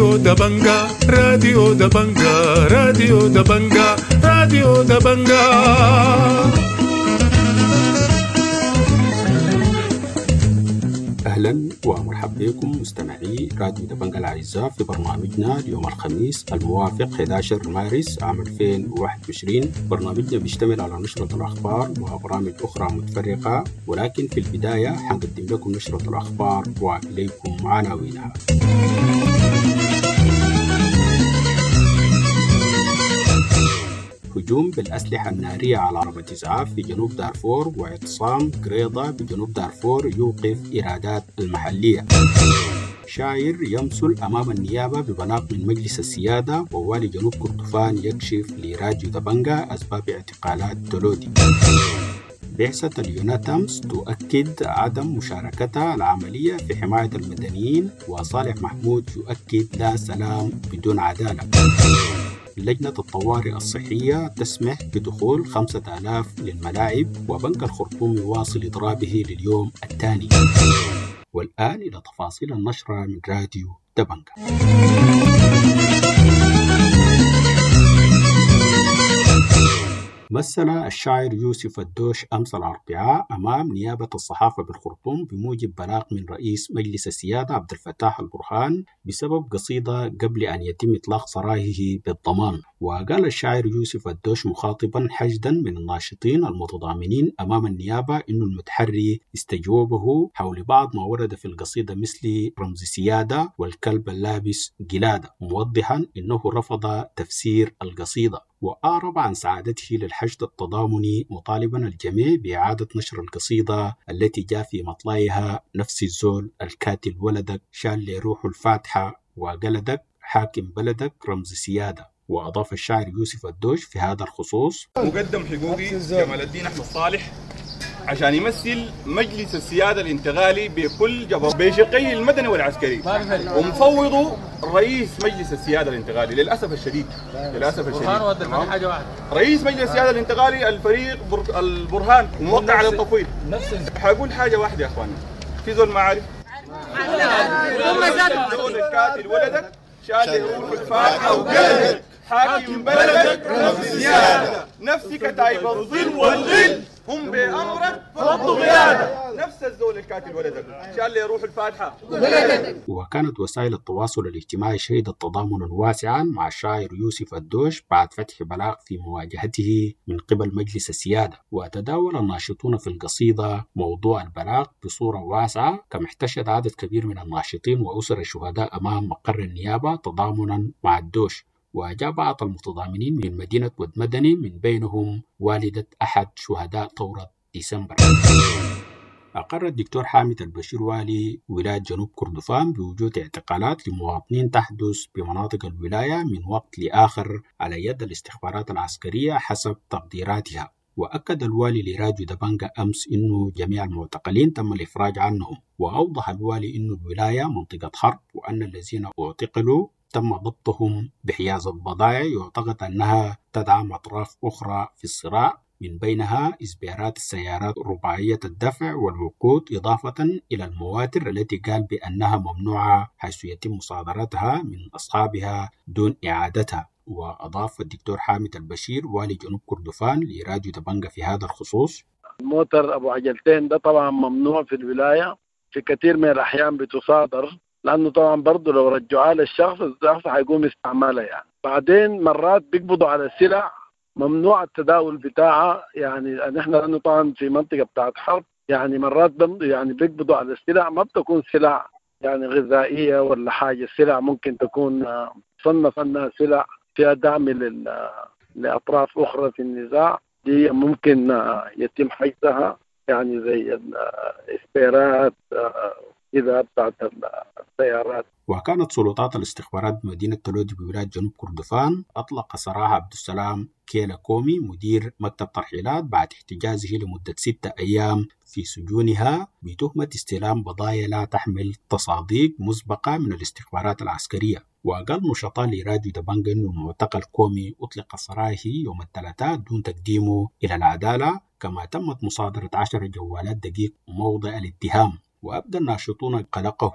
راديو دبنجا راديو دبنجا راديو دبنجا راديو دبنجا. أهلا ومرحبا بكم مستمعي راديو دبنجا الأعزاء في برنامجنا اليوم الخميس الموافق 11 مارس عام 2021. برنامجنا بيشتمل على نشرة الأخبار وبرامج أخرى متفرقة، ولكن في البداية حنقدم لكم نشرة الأخبار وإليكم عناوينها. هجوم بالأسلحة النارية على عربة إسعاف في جنوب دارفور، واعتصام قريضة بجنوب دارفور يوقف إيرادات المحلية. شاعر يمثل أمام النيابة ببلاغ من مجلس السيادة، ووالي جنوب كردفان يكشف لراديو دبنجا أسباب اعتقالات تولودي. بعثة اليوناتامس تؤكد عدم مشاركتها العملية في حماية المدنيين، وصالح محمود يؤكد لا سلام بدون عدالة. لجنة الطوارئ الصحية تسمح بدخول 5000 للملاعب، وبنك الخرطوم يواصل إضرابه لليوم الثاني. والآن إلى تفاصيل النشرة من راديو دبنجا. مثل الشاعر يوسف الدوش أمس الأربعاء أمام نيابة الصحافة بالخرطوم بموجب بلاغ من رئيس مجلس السيادة عبد الفتاح البرهان بسبب قصيدة قبل أن يتم إطلاق سراحه بالضمان. وقال الشاعر يوسف الدوش مخاطبا حشدا من الناشطين المتضامنين أمام النيابة إن المتحري استجوبه حول بعض ما ورد في القصيدة مثل رمز سيادة والكلب اللابس قلادة، موضحا إنه رفض تفسير القصيدة، وأعرب عن سعادته للحشد التضامني، مطالبا الجميع بإعادة نشر القصيدة التي جاء في مطلعها نفس الزول الكاتل ولدك شال لي روح الفاتحة وقلدك حاكم بلدك رمز سيادة. وأضاف الشاعر يوسف الدوش في هذا الخصوص: مقدم حقوقي جمال الدين أحمد صالح عشان يمثل مجلس السيادة الانتقالي بكل جبر بشقيه المدني والعسكري، ومفوضه رئيس مجلس السيادة الانتقالي. للأسف الشديد رئيس مجلس السيادة الانتقالي الفريق البرهان وموقع على التفويض. حقول حاجة واحدة يا أخواني، في زول ما عارف زول الكاتل ولدك شاد روح الفاتحة وقلبك حاكم بلدك رمز سيادة، نفسك تايب الظل والغل هم بأمرك فرضوا قيادة، نفس الزول الكاتل ولدك شال لي روح الفاتحة. وكانت وسائل التواصل الاجتماعي شهدت تضامنا واسعا مع الشاعر يوسف الدوش بعد فتح بلاغ في مواجهته من قبل مجلس السيادة. وتداول الناشطون في القصيدة موضوع البلاغ بصورة واسعة، كما احتشد عدد كبير من الناشطين وأسر الشهداء أمام مقر النيابة تضامنا مع الدوش. وجاء بعض المتضامنين من مدينة ودمدني، من بينهم والدة أحد شهداء ثورة ديسمبر. أقر الدكتور حامد البشير والي ولاية جنوب كردفان بوجود اعتقالات لمواطنين تحدث بمناطق الولاية من وقت لآخر على يد الاستخبارات العسكرية حسب تقديراتها. وأكد الوالي لراديو دبنجا أمس إنه جميع المعتقلين تم الإفراج عنهم. وأوضح الوالي إنه الولاية منطقة حرب، وأن الذين اعتقلوا تم ضبطهم بحيازة بضائع يعتقد أنها تدعم أطراف أخرى في الصراع، من بينها إسبيرات السيارات رباعية الدفع والوقود، إضافة إلى المواتر التي قال بأنها ممنوعة حيث يتم مصادرتها من أصحابها دون إعادتها. وأضاف الدكتور حامد البشير والي جنوب كردفان لراديو دبنجا في هذا الخصوص: الموتر أبو عجلتين ده طبعا ممنوع في الولاية، في كثير من الأحيان بتصادر، لأنه طبعا برضه لو رجعوها للشخص الشخص هيقوم يستعملها يعني. بعدين مرات بيقبضوا على السلع ممنوع التداول بتاعها، يعني نحن لأنه طبعا في منطقة بتاعت حرب، يعني مرات يعني بيقبضوا على السلع ما بتكون سلع يعني غذائية ولا حاجة، السلع ممكن تكون صنف أنها سلع فيها دعم لأطراف أخرى في النزاع، دي ممكن يتم حجزها، يعني زي الإسبيرات إذا بتاعت السيارات. وكانت سلطات الاستخبارات بمدينة تولودي بولاية جنوب كردفان أطلق سراح عبد السلام كيلا كومي مدير مكتب ترحيلات بعد احتجازه لمدة 6 أيام في سجونها بتهمة استلام بضايع لا تحمل تصاديق مسبقة من الاستخبارات العسكرية. وقال نشطاء لراديو دبنجا أن المعتقل كومي أطلق سراحه يوم الثلاثاء دون تقديمه إلى العدالة، كما تمت مصادرة 10 جوالات دقيق موضع الاتهام. وأبدى الناشطون قلقهم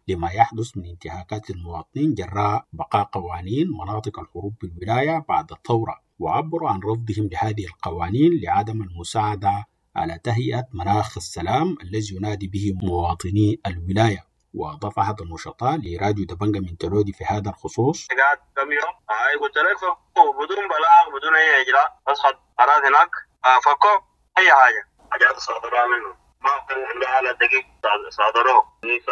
لما يحدث من انتهاكات للمواطنين جراء بقاء قوانين مناطق الحروب بالولاية بعد الثورة، وعبروا عن رفضهم لهذه القوانين لعدم المساعدة على تهيئة مناخ السلام الذي ينادي به مواطني الولاية. وأضاف أحد النشطاء لراديو دبنجة من تلودي في هذا الخصوص: قعدت كم يوم قلت لك فكوا بدون بلاغ بدون أي إجراء، أسخط قرار هناك فكوا أي حاجات صادروها منه ما كان على دقيق صادروه.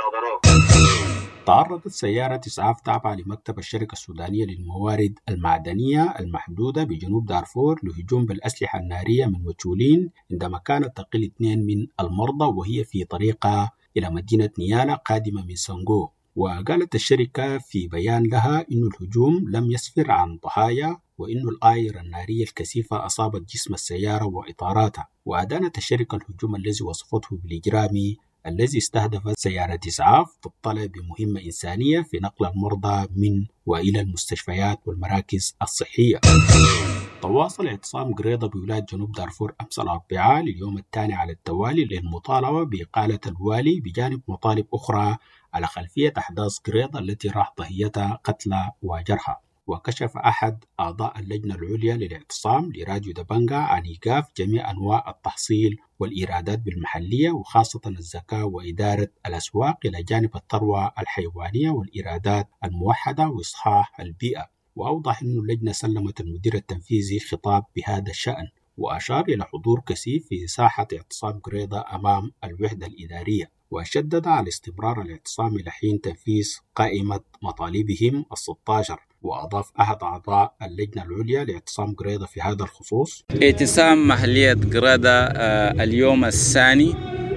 تعرضت سيارة إسعاف تابعة لمكتب الشركة السودانية للموارد المعدنية المحدودة بجنوب دارفور لهجوم بالأسلحة النارية من مجهولين عندما كانت تقل 2 من المرضى وهي في طريقها إلى مدينة نيالا قادمة من سانغو. وقالت الشركة في بيان لها إن الهجوم لم يسفر عن ضحايا وإن الآير النارية الكثيفة أصابت جسم السيارة وإطاراتها. وأدانت الشركة الهجوم الذي وصفته بالإجرامي الذي استهدف سيارة إسعاف تطلع بمهمة إنسانية في نقل المرضى من وإلى المستشفيات والمراكز الصحية. تواصل اعتصام قريضة بولاية جنوب دارفور أمس الأربعاء لليوم الثاني على التوالي للمطالبة بإقالة الوالي بجانب مطالب أخرى على خلفية أحداث قريضة التي راح ضحيتها قتلى وجرحى. وكشف أحد أعضاء اللجنة العليا للاعتصام لراديو دبنجة عن إيقاف جميع أنواع التحصيل والإيرادات بالمحلية وخاصة الزكاة وإدارة الأسواق إلى جانب الثروة الحيوانية والإيرادات الموحدة وإصحاح البيئة. وأوضح أن اللجنة سلمت المدير التنفيذي خطاب بهذا الشأن، وأشار إلى حضور كثيف في ساحة اعتصام قريضة أمام الوحدة الإدارية، وشدد على استمرار الاعتصام إلى حين تنفيذ قائمة مطالبهم 16. وأضاف أحد أعضاء اللجنة العليا لاعتصام قريضة في هذا الخصوص: اعتصام محلية قريضة اليوم الثاني،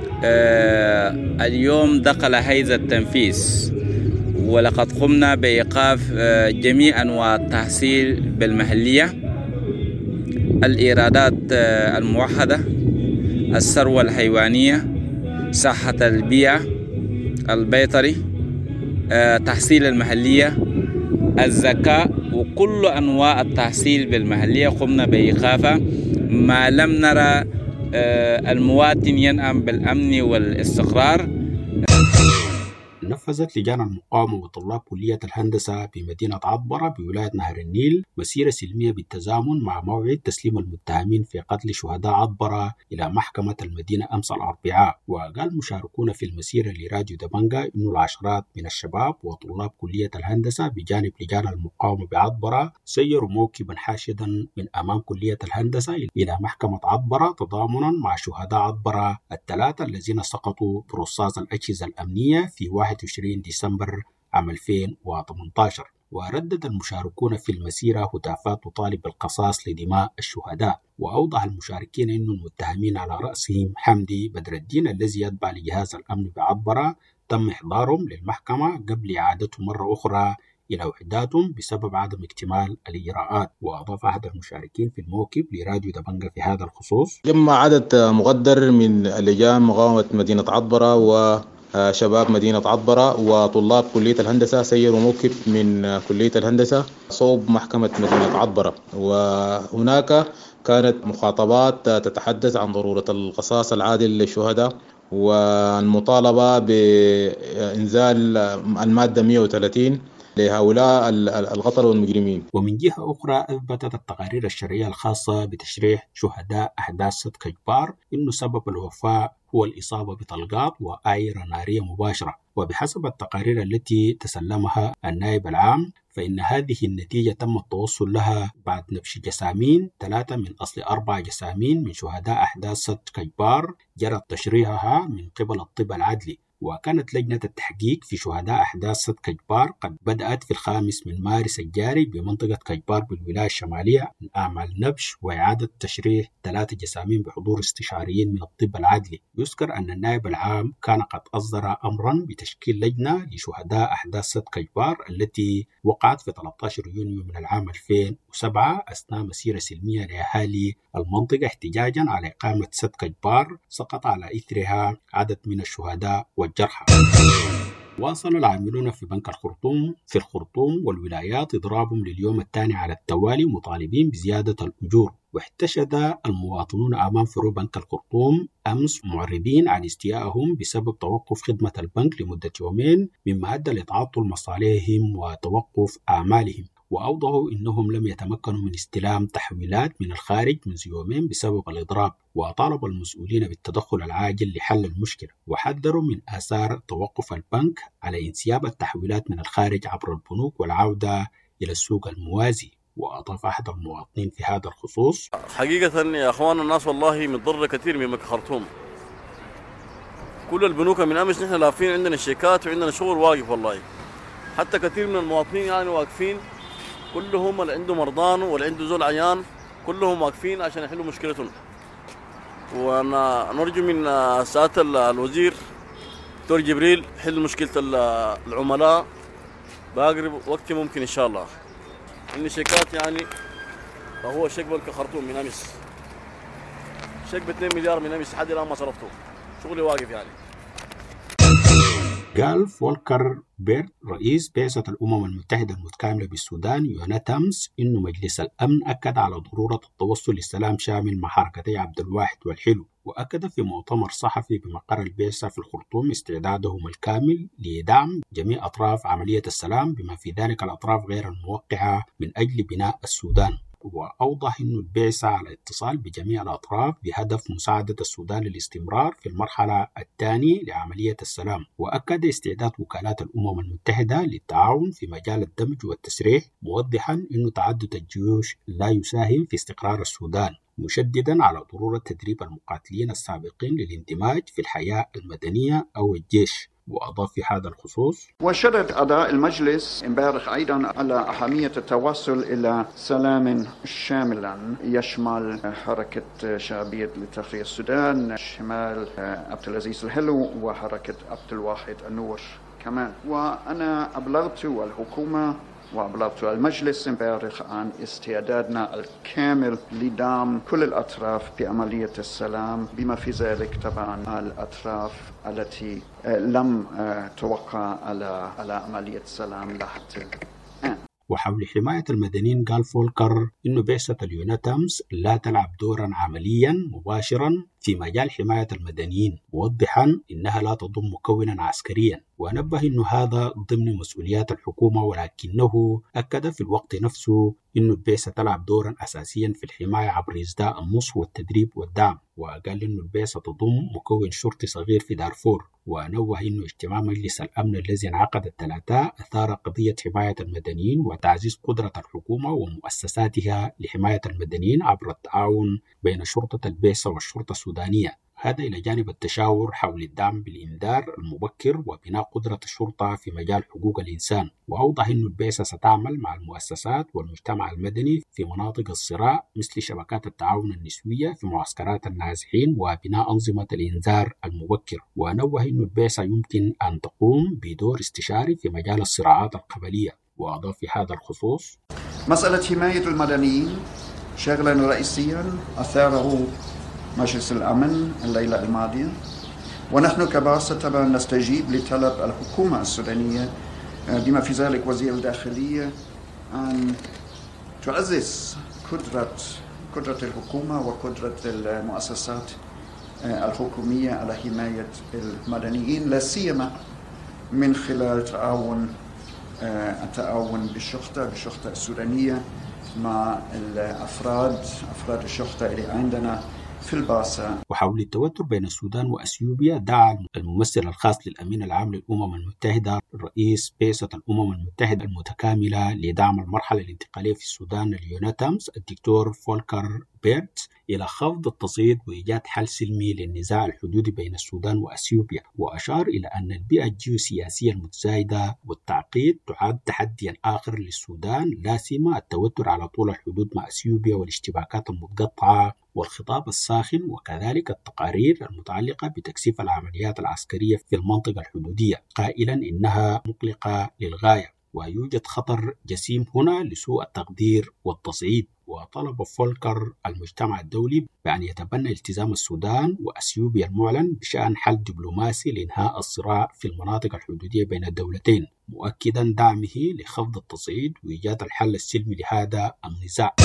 اليوم دخل حيز التنفيذ، ولقد قمنا بإيقاف جميع أنواع التحصيل بالمحلية، الإيرادات الموحدة، الثروة الحيوانية، صحة البيئة، البيطري، تحصيل المحلية، الزكاة، وكل أنواع التحصيل بالمحلية قمنا بإيقافها ما لم نرى المواطن ينعم بالأمن والاستقرار. نفذت لجان المقاومة وطلاب كلية الهندسة بمدينة عطبرة بولاية نهر النيل مسيرة سلمية بالتزامن مع موعد تسليم المتهمين في قتل شهداء عطبرة إلى محكمة المدينة أمس الأربعاء. وقال مشاركون في المسيرة لراديو دبنجة إن العشرات من الشباب وطلاب كلية الهندسة بجانب لجان المقاومة بعطبرة سيروا موكبا حاشدا من أمام كلية الهندسة إلى محكمة عطبرة تضامنا مع شهداء عطبرة الثلاثة الذين سقطوا برصاص الأجهزة الأمنية في 21 ديسمبر عام 2018. وردد المشاركون في المسيرة هتافات تطالب بالقصاص لدماء الشهداء. وأوضح المشاركين أن المتهمين على رأسهم حمدي بدر الدين الذي يتبع لجهاز الأمن بعطبرة تم إحضارهم للمحكمة قبل إعادتهم مرة أخرى إلى وحداتهم بسبب عدم اكتمال الإجراءات. وأضاف أحد المشاركين في الموكب لراديو دبنجة في هذا الخصوص: جمع عدد مقدر من لجان مقاومة مدينة عطبرة وشباب مدينة عطبرة وطلاب كلية الهندسة سيروا موكب من كلية الهندسة صوب محكمة مدينة عطبرة، وهناك كانت مخاطبات تتحدث عن ضرورة القصاص العادل للشهداء والمطالبة بإنزال المادة 130 لهؤلاء القتلة والمجرمين. ومن جهة أخرى أثبتت التقارير الشرعية الخاصة بتشريح شهداء أحداث سد كجبار إنه سبب الوفاة هو الإصابة بطلقات وآيرة نارية مباشرة. وبحسب التقارير التي تسلمها النائب العام فإن هذه النتيجة تم التوصل لها بعد نبش جسامين 3 من أصل 4 جسامين من شهداء أحداث سد كجبار جرت تشريحها من قبل الطب العدلي. وكانت لجنة التحقيق في شهداء أحداث سد كجبار قد بدأت في 5 من مارس الجاري بمنطقة كجبار بالولاية الشمالية من أعمال نبش وإعادة تشريح 3 جسامين بحضور استشاريين من الطب العدلي. يذكر أن النائب العام كان قد أصدر أمرا بتشكيل لجنة لشهداء أحداث سد كجبار التي وقعت في 13 يونيو من العام 2007 أثناء مسيرة سلمية لأهالي المنطقة احتجاجا على إقامة سد كجبار سقط على إثرها عدد من الشهداء والجرحى. واصل العاملون في بنك الخرطوم والولايات إضرابهم لليوم الثاني على التوالي مطالبين بزيادة الأجور. واحتشد المواطنون أمام فروع بنك الخرطوم أمس معربين عن استيائهم بسبب توقف خدمة البنك لمدة يومين، مما أدى لتعطل مصالحهم وتوقف أعمالهم. وأوضحوا أنهم لم يتمكنوا من استلام تحويلات من الخارج منذ يومين بسبب الإضراب، وطالب المسؤولين بالتدخل العاجل لحل المشكلة، وحذروا من آثار توقف البنك على انسياب التحويلات من الخارج عبر البنوك والعودة إلى السوق الموازي. وأضاف أحد المواطنين في هذا الخصوص: حقيقة يا أخوان الناس والله متضررة كثير من بنك خرطوم. كل البنوك من أمس نحن لافين عندنا شيكات وعندنا شغل واقف والله. حتى كثير من المواطنين يعني واقفين، كلهم اللي عنده مرضان واللي عنده زول عيان كلهم واقفين عشان يحلوا مشكلتهم. وانا نرجو من سعادة الوزير دكتور جبريل حل مشكلة العملاء بأقرب وقت ممكن إن شاء الله. إن شيكات يعني فهو شيك بنك خرطوم من أمس، شيك ب2 مليار من أمس لحد الآن ما صرفته، شغلي واقف يعني. قال فولكر بيرت رئيس بعثة الأمم المتحدة المتكاملة بالسودان يوناتامس إنه مجلس الأمن أكد على ضرورة التوصل لسلام شامل مع حركتي عبد الواحد والحلو. وأكد في مؤتمر صحفي بمقر البعثة في الخرطوم استعدادهم الكامل لدعم جميع أطراف عملية السلام بما في ذلك الأطراف غير الموقعة من أجل بناء السودان. وأوضح أن البعثة على اتصال بجميع الأطراف بهدف مساعدة السودان للاستمرار في المرحلة الثانية لعملية السلام. وأكد استعداد وكالات الأمم المتحدة للتعاون في مجال الدمج والتسريح، موضحا أن تعدد الجيوش لا يساهم في استقرار السودان، مشددا على ضرورة تدريب المقاتلين السابقين للاندماج في الحياة المدنية أو الجيش. وأضاف في هذا الخصوص: وشدد أعضاء المجلس امبارح أيضا على أهمية التوصل إلى سلام شامل يشمل حركة شعبية لتحرير السودان، شمال عبد العزيز الحلو، وحركة عبد الواحد النور كمان. وأنا أبلغت الحكومة وأبلغت المجلس امبارح عن استعدادنا الكامل لدعم كل الأطراف بعملية السلام، بما في ذلك طبعا الأطراف التي لم توقع على عملية السلام لحد الآن. وحول حماية المدنيين قال فولكر إنه بعثة اليوناتامس لا تلعب دورا عمليا مباشرا في مجال حماية المدنيين، موضحا إنها لا تضم مكونا عسكريا. ونبه إنه هذا ضمن مسؤوليات الحكومة، ولكنه أكد في الوقت نفسه إنه البعثة تلعب دورا أساسيا في الحماية عبر إسداء النصح والتدريب والدعم. وقال إنه البعثة تضم مكون شرطي صغير في دارفور. ونوه إنه اجتماع مجلس الأمن الذي انعقد الثلاثاء أثار قضية حماية المدنيين وتعزيز قدرة الحكومة ومؤسساتها لحماية المدنيين عبر التعاون بين شرطة البعثة والشرطة السودانية، هذا إلى جانب التشاور حول الدعم بالإنذار المبكر وبناء قدرة الشرطة في مجال حقوق الإنسان. وأوضح أن البعثة ستعمل مع المؤسسات والمجتمع المدني في مناطق الصراع مثل شبكات التعاون النسوية في معسكرات النازحين وبناء أنظمة الإنذار المبكر. ونوه أن البعثة يمكن أن تقوم بدور استشاري في مجال الصراعات القبلية. وأضاف في هذا الخصوص: مسألة حماية المدنيين شغلا رئيسيا أثاره مجلس الأمن الليلة الماضية، ونحن كبعثة طبعا نستجيب لطلب الحكومة السودانية بما في ذلك وزير الداخلية أن تعزز قدرة الحكومة وقدرة المؤسسات الحكومية على حماية المدنيين، لا سيما من خلال التعاون بالشرطة السودانية مع أفراد الشرطة اللي عندنا في البعثة. وحول التوتر بين السودان وأثيوبيا دعا الممثل الخاص للأمين العام للأمم المتحدة رئيس بعثة الأمم المتحدة المتكاملة لدعم المرحلة الانتقالية في السودان اليوناتامس الدكتور فولكر بيرت إلى خفض التصعيد وإيجاد حل سلمي للنزاع الحدودي بين السودان وأثيوبيا. وأشار إلى أن البيئة الجيوسياسية المتزايدة والتعقيد تعد تحديا آخر للسودان، لا سيما التوتر على طول الحدود مع أثيوبيا والاشتباكات المتقطعة والخطاب الساخن، وكذلك التقارير المتعلقة بتكثيف العمليات العسكرية في المنطقة الحدودية، قائلا إنها مقلقة للغاية ويوجد خطر جسيم هنا لسوء التقدير والتصعيد. وطلب فولكر المجتمع الدولي بأن يتبنى التزام السودان وأثيوبيا المعلن بشأن حل دبلوماسي لإنهاء الصراع في المناطق الحدودية بين الدولتين، مؤكدا دعمه لخفض التصعيد وإيجاد الحل السلمي لهذا النزاع.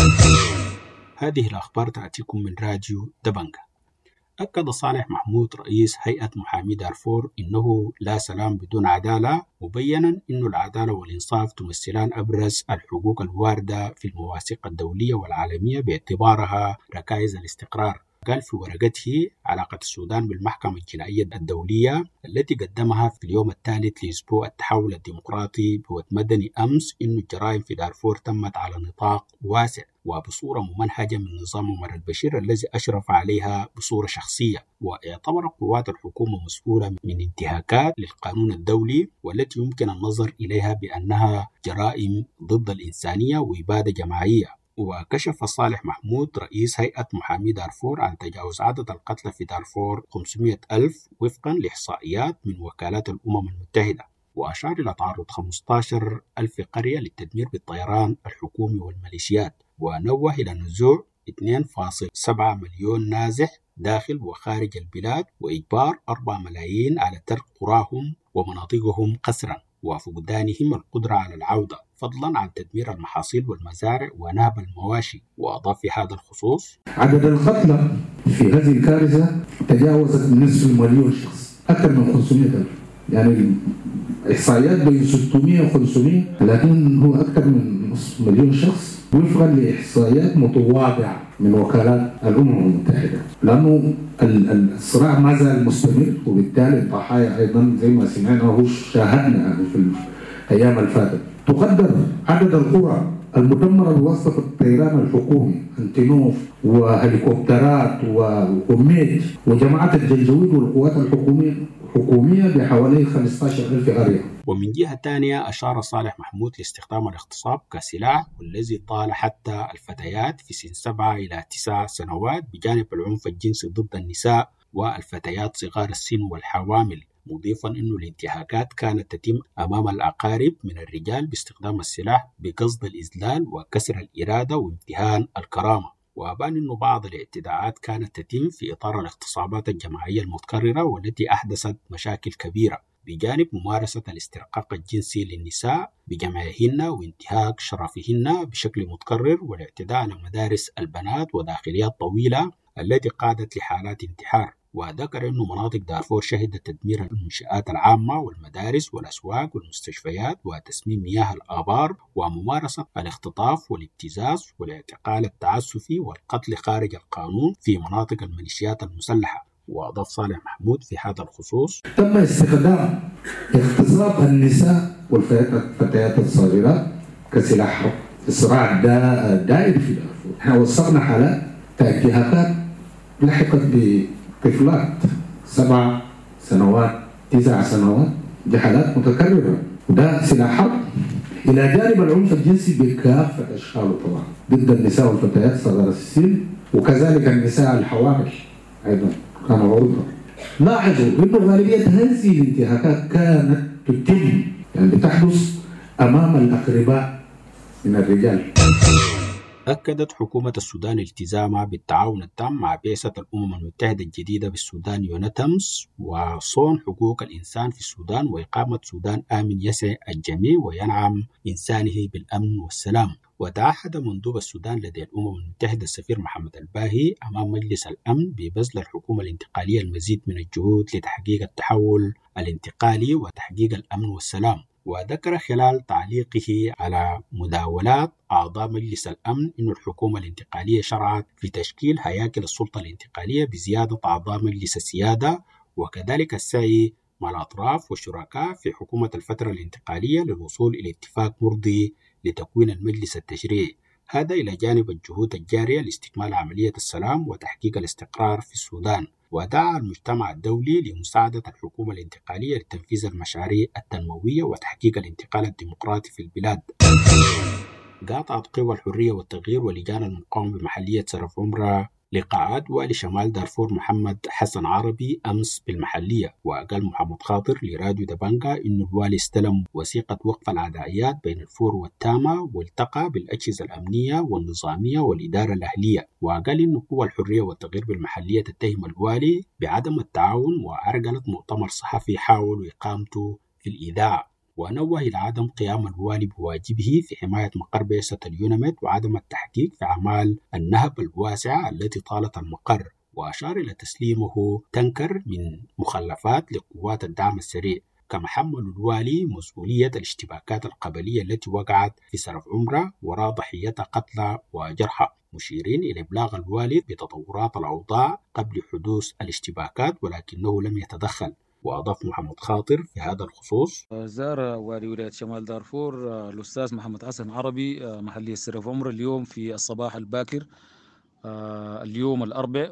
هذه الأخبار تأتيكم من راديو دبنجة. أكد صالح محمود رئيس هيئة محامي دارفور إنه لا سلام بدون عدالة، مبينا أن العدالة والإنصاف تمثلان أبرز الحقوق الواردة في المواثيق الدولية والعالمية باعتبارها ركائز الاستقرار. قال في ورقته علاقة السودان بالمحكمة الجنائية الدولية التي قدمها في اليوم الثالث لأسبوع التحول الديمقراطي بوت مدني أمس إن الجرائم في دارفور تمت على نطاق واسع وبصورة ممنهجة من نظام عمر البشير الذي أشرف عليها بصورة شخصية، واعتبر قوات الحكومة مسؤولة من انتهاكات للقانون الدولي والتي يمكن النظر إليها بأنها جرائم ضد الإنسانية وإبادة جماعية. وكشف صالح محمود رئيس هيئة محامي دارفور عن تجاوز عدد القتلى في دارفور 500,000 وفقا لإحصائيات من وكالات الأمم المتحدة، وأشار إلى تعرض 15,000 قرية للتدمير بالطيران الحكومي والميليشيات، ونوه إلى نزوع 2.7 مليون نازح داخل وخارج البلاد وإجبار 4 ملايين على ترك قراهم ومناطقهم قسرا وفقدانهم القدرة على العودة، فضلا عن تدمير المحاصيل والمزارع ونهب المواشي. وأضاف في هذا الخصوص: عدد القتلى في هذه الكارثة تجاوزت نصف مليون شخص، أكثر من 500,000، يعني إحصائيات بين 600 و 500، لكن هو أكثر من نصف مليون شخص وفقا لإحصائيات متواضعة من وكالات الأمم المتحدة، لأنه الصراع ما زال مستمر، وبالتالي الضحايا أيضا زي ما سمعنا وشاهدنا في الأيام الفاتت. تقدر عدد القرى المدمرة بواسطة الطيران الحكومي أنتينوف وهليكوبترات وميج وجماعة الجنجويد والقوات الحكومية بحوالي 15,000 قرية. ومن جهة ثانية أشار صالح محمود لاستخدام الاغتصاب كسلاح والذي طال حتى الفتيات في سن 7 إلى 9 سنوات بجانب العنف الجنسي ضد النساء والفتيات صغار السن والحوامل، مضيفا أن الانتهاكات كانت تتم أمام الأقارب من الرجال باستخدام السلاح بقصد الإذلال وكسر الإرادة وامتهان الكرامة. وأبان أن بعض الاعتداءات كانت تتم في إطار الاغتصابات الجماعية المتكررة والتي أحدثت مشاكل كبيرة بجانب ممارسة الاسترقاق الجنسي للنساء بجمعهن وانتهاك شرفهن بشكل متكرر والاعتداء على مدارس البنات وداخليات طويلة التي قادت لحالات انتحار. وذكر أن مناطق دارفور شهدت تدمير المنشآت العامة والمدارس والأسواق والمستشفيات وتسميم مياه الآبار وممارسة الاختطاف والابتزاز والاعتقال التعسفي والقتل خارج القانون في مناطق الميليشيات المسلحة. وأضاف صالح محمود في هذا الخصوص: تم استخدام اغتصاب النساء والفتيات الصغيرات كسلاح حرب في الصراع الدائري في دارفور. احنا وصلنا حالات انتهاكات لحقت بطفلات 7 سنوات 9 سنوات، دي حالات متكررة، وده سلاح حرب إلى جانب العنف الجنسي بكافة أشكاله طبعا ضد النساء والفتيات صغار السن، وكذلك النساء الحوامل أيضا كانوا عرضة. لاحظوا أنه غالبية هذه الانتهاكات كانت تتم يعني بتحدث أمام الأقرباء من الرجال. أكدت حكومة السودان التزامها بالتعاون التام مع بعثة الأمم المتحدة الجديدة بالسودان يونتمس وصون حقوق الإنسان في السودان وإقامة سودان آمن يسع الجميع وينعم إنسانه بالأمن والسلام. وتعهد مندوب السودان لدى الأمم المتحدة السفير محمد الباهي أمام مجلس الأمن ببذل الحكومة الانتقالية المزيد من الجهود لتحقيق التحول الانتقالي وتحقيق الأمن والسلام. وذكر خلال تعليقه على مداولات أعضاء مجلس الأمن أن الحكومة الانتقالية شرعت في تشكيل هياكل السلطة الانتقالية بزيادة أعضاء مجلس السيادة، وكذلك السعي مع الأطراف والشركاء في حكومة الفترة الانتقالية للوصول إلى اتفاق مرضي لتكوين المجلس التشريعي، هذا إلى جانب الجهود الجارية لاستكمال عملية السلام وتحقيق الاستقرار في السودان. ودعا المجتمع الدولي لمساعدة الحكومة الانتقالية لتنفيذ المشاريع التنموية وتحقيق الانتقال الديمقراطي في البلاد. قاطعت قوى الحرية والتغيير ولجان المقاومة بمحلية سرف عمرة لقاءات والي شمال دارفور محمد حسن عربي أمس بالمحلية، وقال محمد خاطر لراديو دبنجا إنه الوالي استلم وثيقة وقف العدائيات بين الفور والتامة والتقى بالأجهزة الأمنية والنظامية والإدارة الأهلية، وقال إنه قوى الحرية والتغيير بالمحلية تتهم الوالي بعدم التعاون وأرجلت مؤتمر صحفي حاولوا إقامته في الإذاعة، ونوه إلى عدم قيام الوالي بواجبه في حماية مقر بعثة اليونمت وعدم التحقيق في أعمال النهب الواسعة التي طالت المقر، وأشار إلى تسليمه تنكر من مخلفات لقوات الدعم السريع. كما حمل الوالي مسؤولية الاشتباكات القبلية التي وقعت في سرف عمرة وراء ضحيتها قتلى وجرحى، مشيرين إلى إبلاغ الوالي بتطورات الأوضاع قبل حدوث الاشتباكات ولكنه لم يتدخل. وأضاف محمد خاطر في هذا الخصوص: زار والي ولاية شمال دارفور الأستاذ محمد حسن عربي محلية سرف عمر اليوم في الصباح الباكر اليوم الأربع،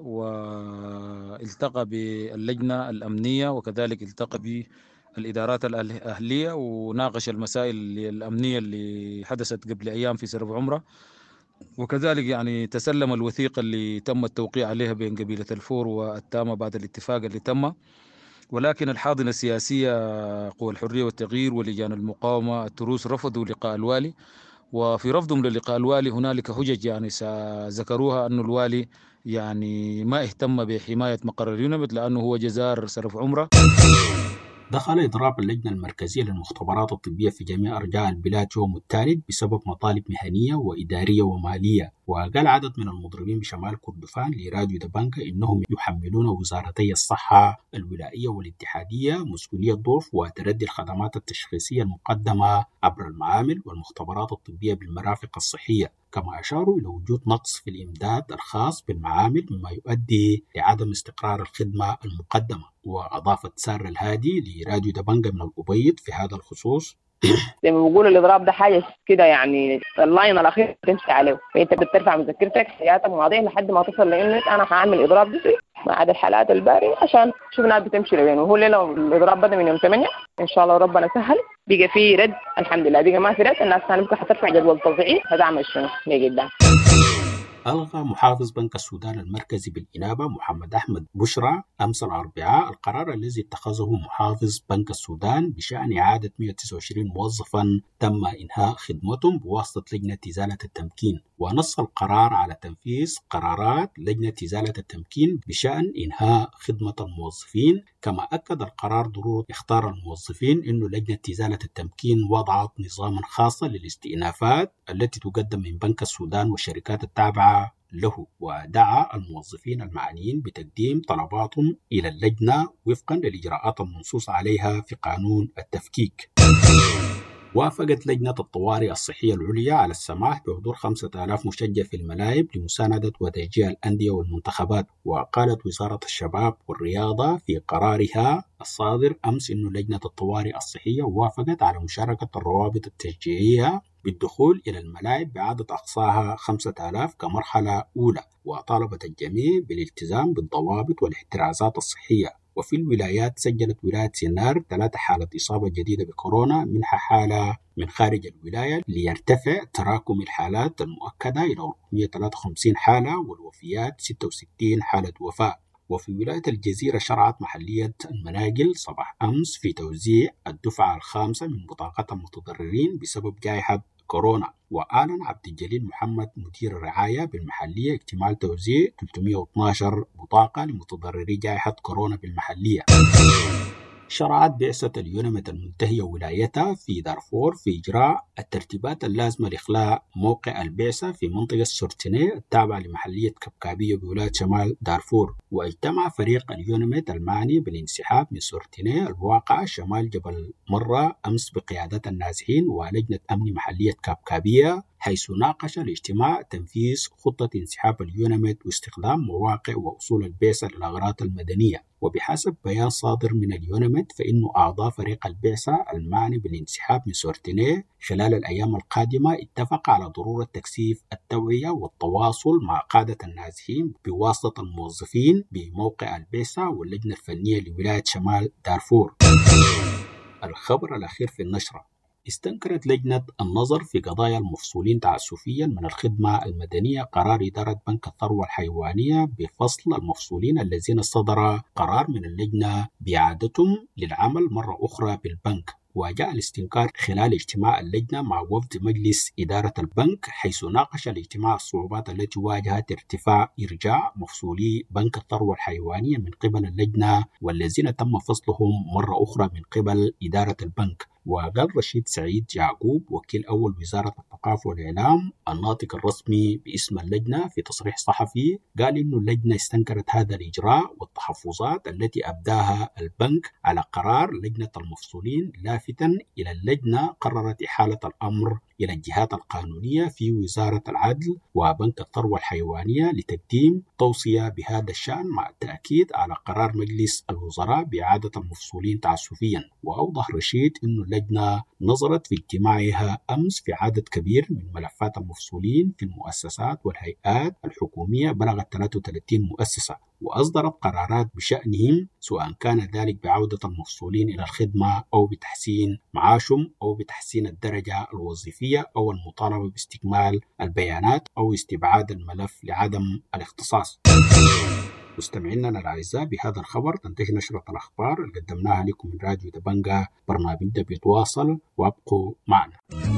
والتقى باللجنة الأمنية وكذلك التقى بالإدارات الأهلية وناقش المسائل الأمنية اللي حدثت قبل أيام في سرف عمرة، وكذلك يعني تسلم الوثيقة اللي تم التوقيع عليها بين قبيلة الفور والتامة بعد الاتفاق اللي تم. ولكن الحاضنة السياسية قوى الحرية والتغيير ولجان المقاومة التروس رفضوا لقاء الوالي، وفي رفضهم للقاء الوالي هنالك حجج يعني ذكروها أن الوالي يعني ما اهتم بحماية مقر اليونمت لأنه هو جزار سرف عمرة. دخل إضراب اللجنة المركزية للمختبرات الطبية في جميع أرجاء البلاد يوم الثالث بسبب مطالب مهنية وإدارية ومالية، وقال عدد من المضربين بشمال كردفان لراديو دبنجا إنهم يحملون وزارتي الصحة الولائية والاتحادية مسؤولية ضعف وتردي الخدمات التشخيصية المقدمة عبر المعامل والمختبرات الطبية بالمرافق الصحية، كما أشاروا إلى وجود نقص في الإمداد الخاص بالمعامل مما يؤدي لعدم استقرار الخدمة المقدمة. وأضافت سارة الهادي لراديو دبنجا من الأبيض في هذا الخصوص: زي ما بيقولوا الإضراب ده حاجة كده يعني اللاين الأخير تمشي عليه، فأنت بترفع مذكرتك حياتك مواضيع لحد ما تصل لإنك أنا هعمل إضراب دي ما عدا الحالات البارية عشان شوف الناس بتمشي لوين. وهو لو الإضراب بدأ من يوم 8 إن شاء الله ربنا سهل بقى فيه رد الحمد لله، بقى ما في رد الناس ثاني بكره حترفع جدول توزيعي هتعمل شنو لقدام. ألغى محافظ بنك السودان المركزي بالإنابة محمد أحمد بشرى أمس الأربعاء القرار الذي اتخذه محافظ بنك السودان بشأن إعادة 129 موظفا تم إنهاء خدمتهم بواسطة لجنة إزالة التمكين، ونص القرار على تنفيذ قرارات لجنة إزالة التمكين بشأن إنهاء خدمة الموظفين. كما أكد القرار ضرورة اختار الموظفين إنه لجنة إزالة التمكين وضعت نظاما خاصا للاستئنافات التي تقدم من بنك السودان والشركات التابعة له، ودعا الموظفين المعنيين بتقديم طلباتهم إلى اللجنة وفقا للإجراءات المنصوص عليها في قانون التفكيك. وافقت لجنة الطوارئ الصحية العليا على السماح بحضور 5000 مشجع في الملاعب لمساندة وتشجيع الأندية والمنتخبات. وقالت وزارة الشباب والرياضة في قرارها الصادر أمس إنه لجنة الطوارئ الصحية وافقت على مشاركة الروابط التشجيعية بالدخول إلى الملاعب بعدد أقصاها 5000 كمرحلة أولى، وطالبت الجميع بالالتزام بالضوابط والاحترازات الصحية. وفي الولايات سجلت ولاية سينار 3 حالات إصابة جديدة بكورونا، منها حالة من خارج الولاية ليرتفع تراكم الحالات المؤكدة إلى 453 حالة والوفيات 66 حالة وفاة. وفي ولاية الجزيرة شرعت محلية المناقل صباح أمس في توزيع الدفعة الخامسة من بطاقات المتضررين بسبب جائحة كورونا. وأعلن عبد الجليل محمد مدير الرعاية بالمحلية اكتمال توزيع 312 بطاقة لمتضرري جائحة كورونا بالمحلية. شرعت بعثة اليونمت المنتهية ولايتها في دارفور في إجراء الترتيبات اللازمة لإخلاء موقع البعثة في منطقة سورتيني التابعة لمحلية كبكابية بولاية شمال دارفور. واجتمع فريق اليونمت المعني بالانسحاب من سورتيني الواقع شمال جبل مرة أمس بقيادة النازحين ولجنة أمن محلية كبكابية، حيث ناقش الاجتماع تنفيذ خطة انسحاب اليونمت واستخدام مواقع وأصول البعثة للأغراض المدنية. وبحسب بيان صادر من اليونمت فإن أعضاء فريق البعثة المعني بالانسحاب من سورتيني خلال الأيام القادمة اتفق على ضرورة تكثيف التوعية والتواصل مع قادة النازحين بواسطة الموظفين بموقع البعثة واللجنة الفنية لولاية شمال دارفور. الخبر الأخير في النشرة: استنكرت لجنة النظر في قضايا المفصولين تعسفيا من الخدمة المدنية قرار إدارة بنك الثروة الحيوانية بفصل المفصولين الذين صدر قرار من اللجنة بإعادتهم للعمل مرة أخرى بالبنك. وجاء الاستنكار خلال اجتماع اللجنة مع وفد مجلس إدارة البنك، حيث ناقش الاجتماع الصعوبات التي واجهت ارتفاع إرجاع مفصولي بنك الثروة الحيوانية من قبل اللجنة والذين تم فصلهم مرة أخرى من قبل إدارة البنك. وقال رشيد سعيد يعقوب وكيل أول وزارة الثقافة والإعلام الناطق الرسمي باسم اللجنة في تصريح صحفي، قال إنه اللجنة استنكرت هذا الإجراء والتحفظات التي أبداها البنك على قرار لجنة المفصولين، لافتا إلى اللجنة قررت إحالة الأمر إلى الجهات القانونية في وزارة العدل وبنك الثروة الحيوانية لتقديم توصية بهذا الشأن، مع التأكيد على قرار مجلس الوزراء بإعادة المفصولين تعسفيا. وأوضح رشيد أن اللجنة نظرت في اجتماعها أمس في عدد كبير من ملفات المفصولين في المؤسسات والهيئات الحكومية بلغت 33 مؤسسة، وأصدرت قرارات بشأنهم، سواء كان ذلك بعودة المفصولين إلى الخدمة أو بتحسين معاشهم أو بتحسين الدرجة الوظيفية أو المطالبة باستكمال البيانات أو استبعاد الملف لعدم الاختصاص. مستمعينا الأعزاء، بهذا الخبر تنتهي نشرة الأخبار اللي قدمناها لكم من راديو دبنجة. برنامجنا بيتواصل وابقوا معنا.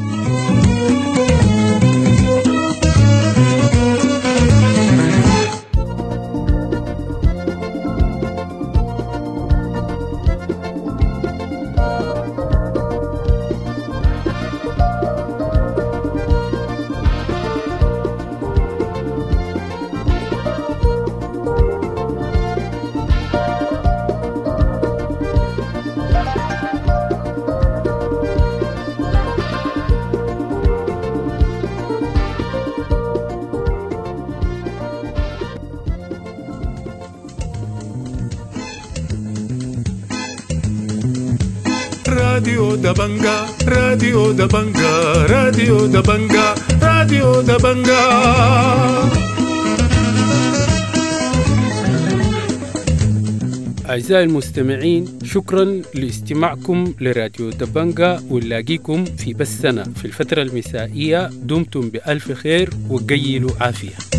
راديو دبنجة راديو دبنجة راديو دبنجة راديو دبنجة. أعزائي المستمعين، شكرا لاستماعكم لراديو دبنجة، ونلاقيكم في بثنا في الفترة المسائية. دمتم بألف خير وقيلوا عافية.